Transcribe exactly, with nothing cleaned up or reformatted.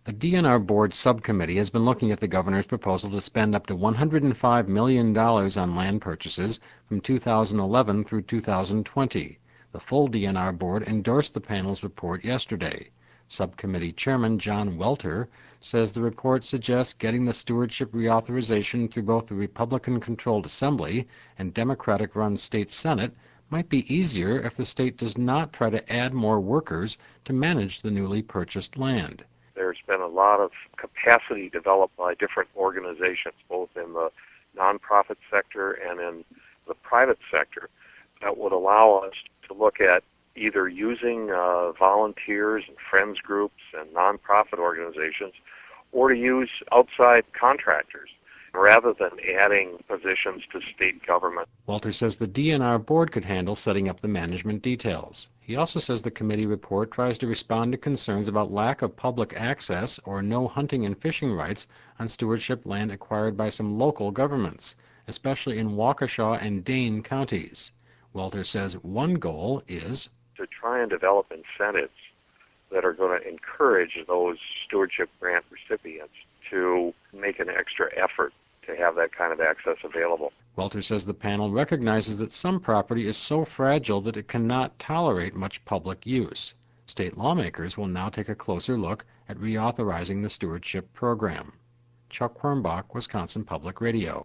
A D N R board subcommittee has been looking at the governor's proposal to spend up to one hundred five million dollars on land purchases from two thousand eleven through two thousand twenty. The full D N R board endorsed the panel's report yesterday. Subcommittee Chairman John Welter says the report suggests getting the stewardship reauthorization through both the Republican-controlled Assembly and Democratic-run state Senate might be easier if the state does not try to add more workers to manage the newly purchased land. There's been a lot of capacity developed by different organizations, both in the nonprofit sector and in the private sector, that would allow us to look at either using uh, volunteers and friends groups and nonprofit organizations, or to use outside contractors rather than adding positions to state government. Welter says the D N R board could handle setting up the management details. He also says the committee report tries to respond to concerns about lack of public access or no hunting and fishing rights on stewardship land acquired by some local governments, especially in Waukesha and Dane counties. Welter says one goal is to try and develop incentives that are going to encourage those stewardship grant recipients to make an extra effort to have that kind of access available. Welter says the panel recognizes that some property is so fragile that it cannot tolerate much public use. State lawmakers will now take a closer look at reauthorizing the stewardship program. Chuck Quirmbach, Wisconsin Public Radio.